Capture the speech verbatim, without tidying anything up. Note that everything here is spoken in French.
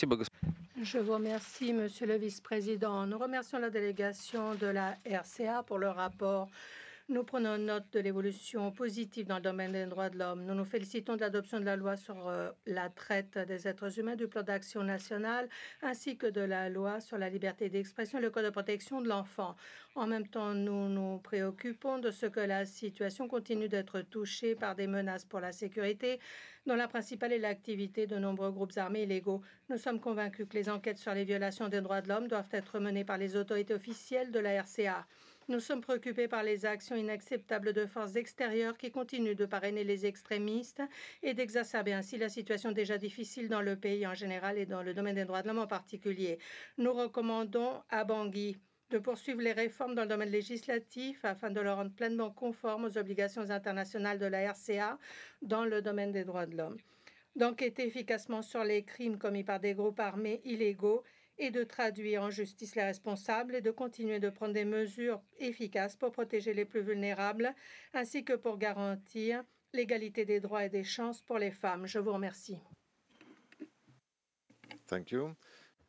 Je vous remercie, Monsieur le Vice-président. Nous remercions la délégation de la R C A pour le rapport. Nous prenons note de l'évolution positive dans le domaine des droits de l'homme. Nous nous félicitons de l'adoption de la loi sur euh, la traite des êtres humains, du plan d'action national, ainsi que de la loi sur la liberté d'expression et le code de protection de l'enfant. En même temps, nous nous préoccupons de ce que la situation continue d'être touchée par des menaces pour la sécurité, dont la principale est l'activité de nombreux groupes armés illégaux. Nous sommes convaincus que les enquêtes sur les violations des droits de l'homme doivent être menées par les autorités officielles de la R C A. Nous sommes préoccupés par les actions inacceptables de forces extérieures qui continuent de parrainer les extrémistes et d'exacerber ainsi la situation déjà difficile dans le pays en général et dans le domaine des droits de l'homme en particulier. Nous recommandons à Bangui de poursuivre les réformes dans le domaine législatif afin de le rendre pleinement conforme aux obligations internationales de la R C A dans le domaine des droits de l'homme, d'enquêter efficacement sur les crimes commis par des groupes armés illégaux et de traduire en justice les responsables et de continuer de prendre des mesures efficaces pour protéger les plus vulnérables ainsi que pour garantir l'égalité des droits et des chances pour les femmes. Je vous remercie. Thank you.